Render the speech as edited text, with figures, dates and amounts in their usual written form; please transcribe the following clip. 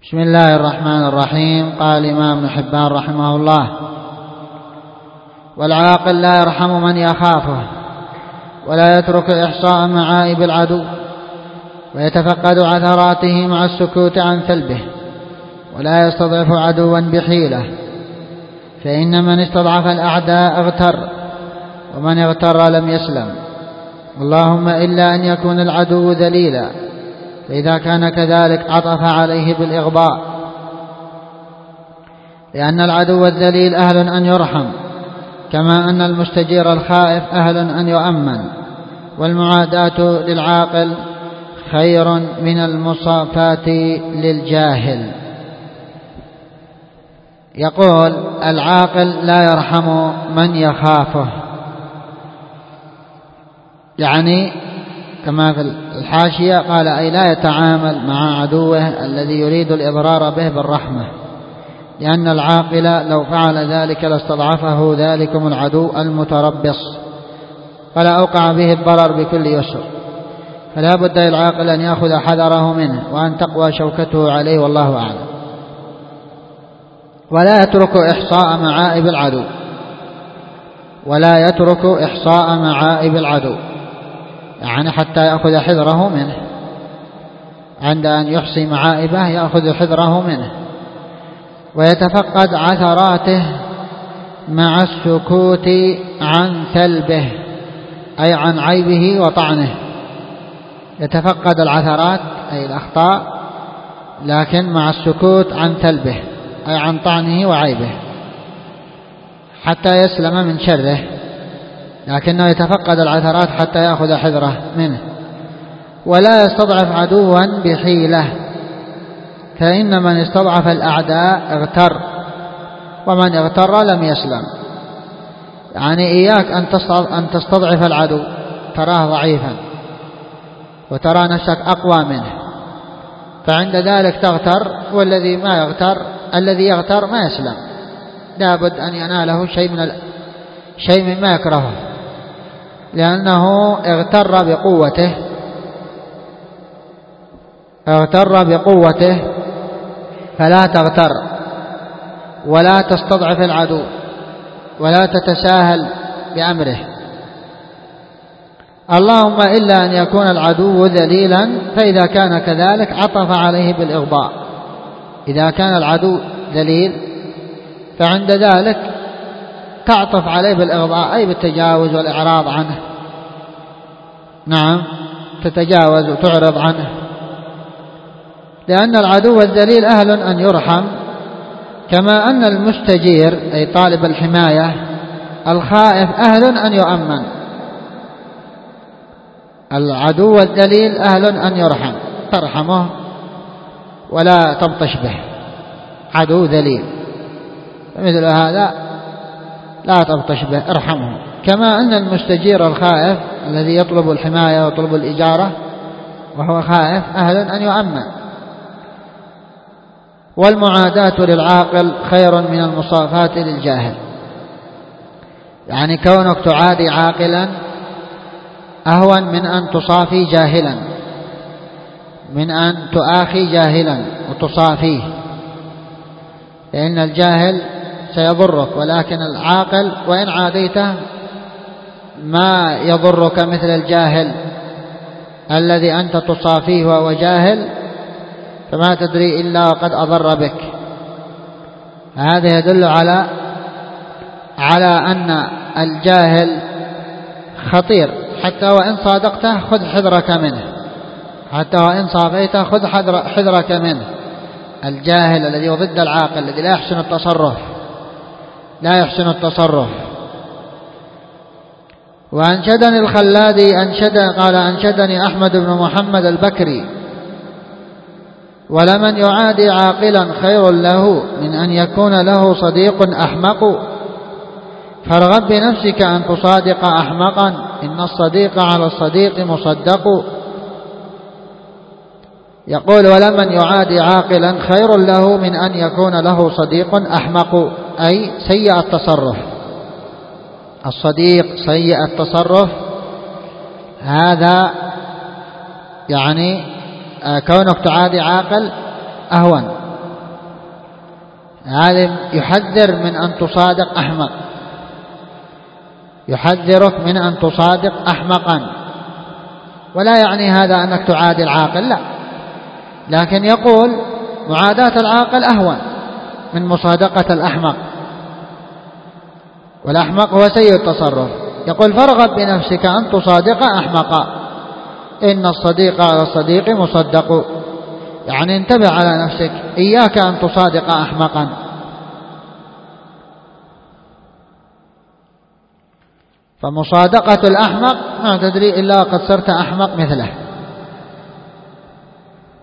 بسم الله الرحمن الرحيم. قال الإمام ابن حبان رحمه الله: والعاقل لا يرحم من يخافه، ولا يترك إحصاء معائب العدو، ويتفقد عثراته مع السكوت عن ثلبه، ولا يستضعف عدوا بحيلة، فإن من استضعف الأعداء اغتر، ومن اغتر لم يسلم، اللهم إلا أن يكون العدو ذليلا، فإذا كان كذلك عطف عليه بالإغضاء، لأن العدو الذليل أهل أن يرحم، كما أن المستجير الخائف أهل أن يؤمن، والمعاداة للعاقل خير من المصافاة للجاهل. يقول: العاقل لا يرحم من يخافه، يعني كما في الحاشية قال: أي لا يتعامل مع عدوه الذي يريد الإضرار به بالرحمة، لأن العاقل لو فعل ذلك لاستضعفه ذلكم العدو المتربص، فلا أوقع به الضرر بكل يسر، فلا بد للعاقل أن يأخذ حذره منه، وأن تقوى شوكته عليه، والله أعلم. ولا يترك إحصاء معائب العدو، ولا يترك إحصاء معائب العدو، يعني حتى يأخذ حذره منه، عند أن يحصي معائبه يأخذ حذره منه، ويتفقد عثراته مع السكوت عن ثلبه، أي عن عيبه وطعنه. يتفقد العثرات أي الأخطاء، لكن مع السكوت عن ثلبه أي عن طعنه وعيبه، حتى يسلم من شره، لكنه يتفقد العثرات حتى يأخذ حذره منه. ولا يستضعف عدوا بحيلة، فإن من استضعف الأعداء اغتر، ومن اغتر لم يسلم. يعني إياك أن تستضعف العدو، تراه ضعيفا وترى نفسك أقوى منه، فعند ذلك تغتر، والذي ما يغتر الذي يغتر ما يسلم، لابد أن يناله شيء مما يكرهه، لأنه اغتر بقوته، فلا تغتر ولا تستضعف العدو ولا تتساهل بأمره، اللهم إلا أن يكون العدو ذليلا، فإذا كان كذلك عطف عليه بالإغضاء. إذا كان العدو ذليل فعند ذلك تعطف عليه بالإغضاء، أي بالتجاوز والإعراض عنه. نعم، تتجاوز وتعرض عنه، لأن العدو الذليل أهل أن يرحم، كما أن المستجير أي طالب الحماية الخائف أهل أن يؤمن. العدو الذليل أهل أن يرحم، ترحمه ولا تبطش به، عدو ذليل مثل هذا لا تبطش به، ارحمه. كما أن المستجير الخائف الذي يطلب الحماية ويطلب الإجارة وهو خائف أهل أن يؤمن. والمعاداة للعاقل خير من المصافاة للجاهل، يعني كونك تعادي عاقلا أهون من أن تصافي جاهلا، من أن تؤاخي جاهلا وتصافيه، لأن الجاهل سيضرك، ولكن العاقل وإن عاديته ما يضرك مثل الجاهل الذي أنت تصافيه وهو جاهل، فما تدري إلا وقد أضر بك. هذا يدل على أن الجاهل خطير، حتى وإن صادقته خذ حذرك منه، حتى وإن صافيته خذ حذرك منه. الجاهل الذي هو ضد العاقل، الذي لا يحسن التصرف. وأنشدني الخلادي قال: أنشدني أحمد بن محمد البكري: ولمن يعادي عاقلا خير له من أن يكون له صديق أحمق، فارغب بنفسك أن تصادق أحمقا، إن الصديق على الصديق مصدق. يقول: ولمن يعادي عاقلا خير له من أن يكون له صديق أحمق، أي سيء التصرف. الصديق سيء التصرف، هذا يعني كونك تعادي عاقل أهون، عالم يحذر من أن تصادق أحمق، يحذرك من أن تصادق أحمقا، ولا يعني هذا أنك تعادي العاقل، لا، لكن يقول معاداة العاقل أهون من مصادقة الأحمق، والأحمق هو سيء التصرف. يقول فارغب بنفسك أن تصادق أحمقا، إن الصديق على الصديق مصدق، يعني انتبه على نفسك، إياك أن تصادق أحمقا. فمصادقة الأحمق ما تدري إلا قد صرت أحمق مثله.